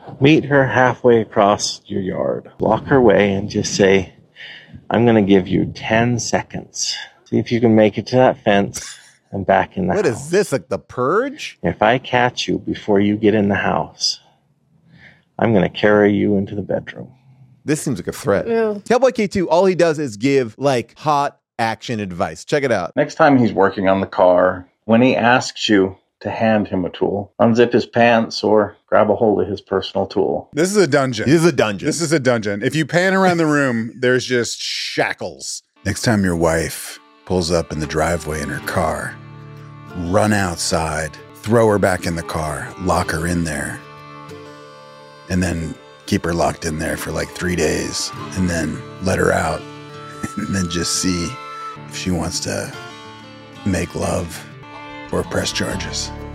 Meet her halfway across your yard. Block her way and just say, I'm going to give you 10 seconds. See if you can make it to that fence and back in the house. What is this, like The Purge? If I catch you before you get in the house, I'm going to carry you into the bedroom. This seems like a threat. Ew. Tailboy K2, all he does is give like hot action advice. Check it out. Next time he's working on the car, when he asks you to hand him a tool, unzip his pants or grab a hold of his personal tool. This is a dungeon. This is a dungeon. This is a dungeon. If you pan around the room, there's just shackles. Next time your wife pulls up in the driveway in her car, run outside, throw her back in the car, lock her in there, and then keep her locked in there for like 3 days, and then let her out, and then just see if she wants to make love or press charges.